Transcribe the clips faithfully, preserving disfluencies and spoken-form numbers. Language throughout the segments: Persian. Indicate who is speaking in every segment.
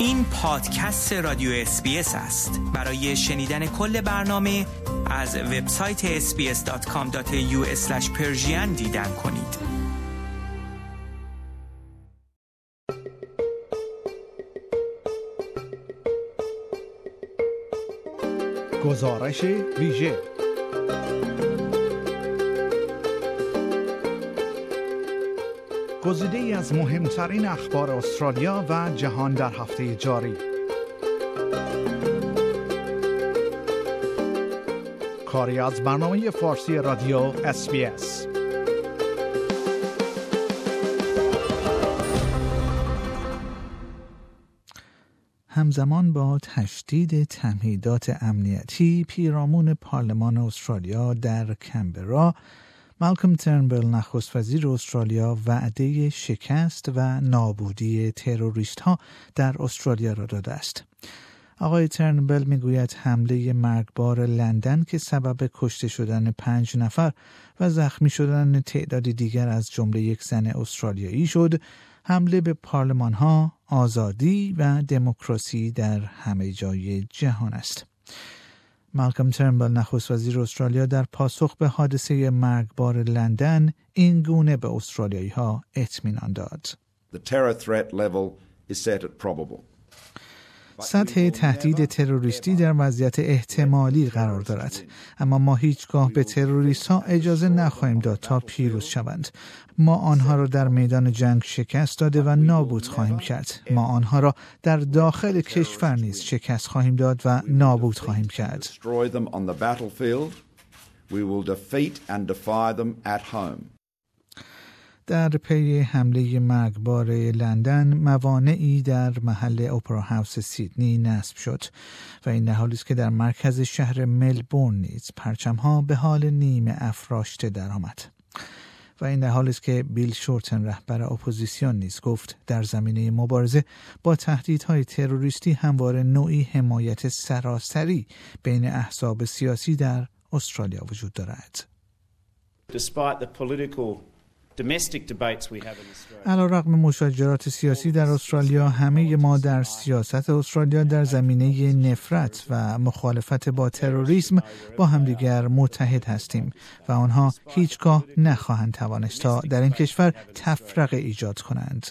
Speaker 1: این پادکست رادیو اس بی اس است. برای شنیدن کل برنامه از وبسایت اس بی اس دات کام دات ای یو اسلش پرشین دیدن کنید.
Speaker 2: گزارش ویژه گزیده‌ای از مهمترین اخبار استرالیا و جهان در هفته جاری. کاری از برنامه فارسی رادیو اس بی اس. همزمان با تشدید تمهیدات امنیتی پیرامون پارلمان استرالیا در کمبرا، مالکوم ترنبل نخست وزیر استرالیا وعده شکست و نابودی تروریست ها در استرالیا را داده است. آقای ترنبل میگوید حمله مرگبار لندن که سبب کشته شدن پنج نفر و زخمی شدن تعدادی دیگر از جمله یک زن استرالیایی شد، حمله به پارلمان ها، آزادی و دموکراسی در همه جای جهان است. مالکوم ترنبل نخست وزیر استرالیا در پاسخ به حادثه مرگبار لندن این گونه به استرالیایی ها اطمینان داد.
Speaker 3: The terror threat level is set at probable.
Speaker 2: سطح تهدید تروریستی در وضعیت احتمالی قرار دارد، اما ما هیچگاه به تروریست ها اجازه نخواهیم داد تا پیروز شوند. ما آنها را در میدان جنگ شکست داده و نابود خواهیم کرد. ما آنها را در داخل کشور نیز شکست خواهیم داد و نابود خواهیم کرد. در پی حمله مرگبار لندن موانعی در محل اپرا هاوس سیدنی نصب شد و این در حالی است که در مرکز شهر ملبورن نیز پرچم‌ها به حال نیمه افراشته درآمد. و این در حالی است که بیل شورتن رهبر اپوزیسیون نیز گفت در زمینه مبارزه با تهدیدهای تروریستی همواره نوعی حمایت سراسری بین احزاب سیاسی در استرالیا وجود دارد.
Speaker 4: Despite the political
Speaker 2: علیرغم مشاجرات سیاسی در استرالیا، همه ما در سیاست استرالیا در زمینه نفرت و مخالفت با تروریسم با همدیگر متحد هستیم و آنها هیچگاه نخواهند توانست تا در این کشور تفرقه ایجاد کنند.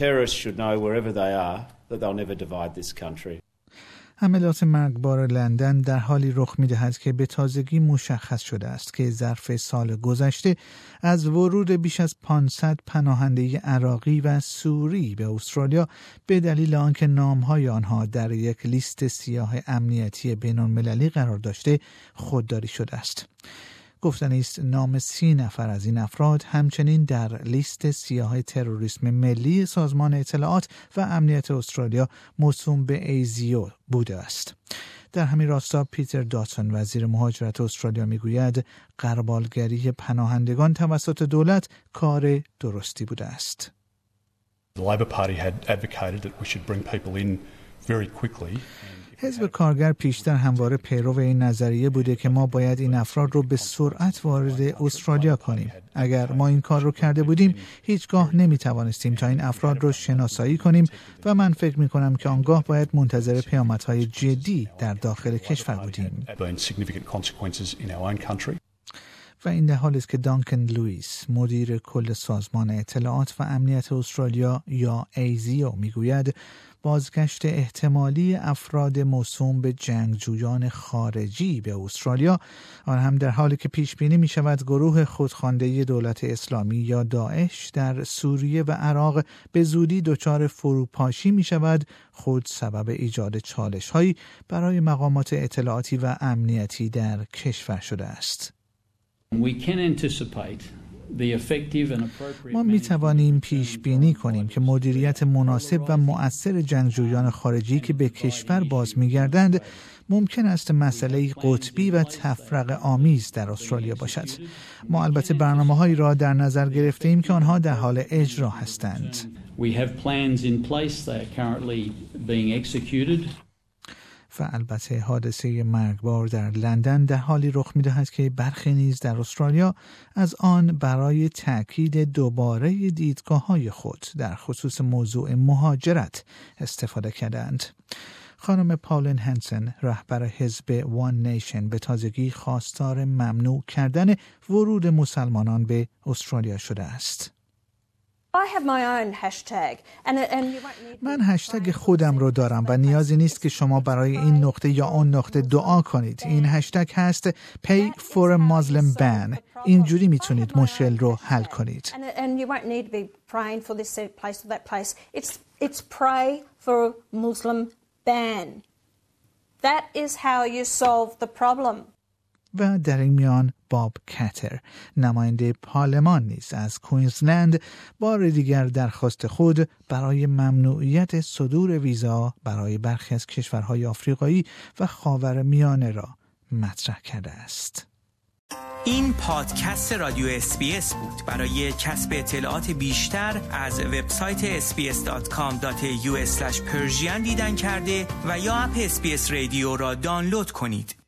Speaker 2: حملات مرگبار لندن در حالی رخ می‌دهد که به تازگی مشخص شده است که ظرف سال گذشته از ورود بیش از پانصد پناهنده عراقی و سوری به استرالیا به دلیل آنکه نام‌های آنها در یک لیست سیاه امنیتی بین‌المللی قرار داشته خودداری شده است. گفتنی است نام سی نفر از این افراد همچنین در لیست سیاه تروریسم ملی سازمان اطلاعات و امنیت استرالیا موسوم به ایزیو بوده است. در همین راستا پیتر داتسون وزیر مهاجرت استرالیا میگوید غربالگری پناهندگان توسط دولت کار درستی بوده است.
Speaker 5: The Labor Party had advocated that we should bring people in very quickly.
Speaker 2: حزب کارگر پیشتر همواره پیرو این نظریه بوده که ما باید این افراد رو به سرعت وارد استرالیا کنیم. اگر ما این کار رو کرده بودیم هیچگاه نمی توانستیم تا این افراد رو شناسایی کنیم و من فکر می کنم که آنگاه باید منتظر پیامدهای جدی در داخل کشور بودیم. و این در حالی است که دانکن لوئیس مدیر کل سازمان اطلاعات و امنیت استرالیا یا ایزیو میگوید بازگشت احتمالی افراد موسوم به جنگجویان خارجی به استرالیا، آن هم در حالی که پیش بینی می شود گروه خودخوانده دولت اسلامی یا داعش در سوریه و عراق به زودی دچار فروپاشی می شود، خود سبب ایجاد چالش هایی برای مقامات اطلاعاتی و امنیتی در کشور شده است.
Speaker 6: We can anticipate
Speaker 2: ما می توانیم پیش بینی کنیم که مدیریت مناسب و مؤثر جنگجویان خارجی که به کشور باز می گردند ممکن است مسئله قطبی و تفرقه آمیز در استرالیا باشد. ما البته برنامه‌هایی را در نظر گرفته ایم که آنها در حال اجرا هستند.
Speaker 6: We have plans in place that are currently being executed.
Speaker 2: و البته حادثه مرگبار در لندن در حالی رخ می‌دهد که برخی نیز در استرالیا از آن برای تأکید دوباره دیدگاه‌های خود در خصوص موضوع مهاجرت استفاده کردند. خانم پالین هنسن، رهبر حزب وان نیشن، به تازگی خواستار ممنوع کردن ورود مسلمانان به استرالیا شده است. من هشتگ خودم رو دارم و نیازی نیست که شما برای این نقطه یا آن نقطه دعا کنید. این هشتگ هست Pay for a Muslim Ban. اینجوری میتونید مشکل رو حل کنید.
Speaker 7: It's pray for a Muslim ban. That is how you solve the problem.
Speaker 2: و در این میان باب کاتر، نماینده پارلمان نیز از کوینزلند، بار دیگر درخواست خود برای ممنوعیت صدور ویزا برای برخی از کشورهای آفریقایی و خاورمیانه را مطرح کرده است.
Speaker 1: این پادکست رادیو اس بی اس بود. برای کسب اطلاعات بیشتر از وبسایت اس بی اس دات کام دات یو اسلش پرژین دیدن کرده و یا اپ اس بی اس رادیو را دانلود کنید.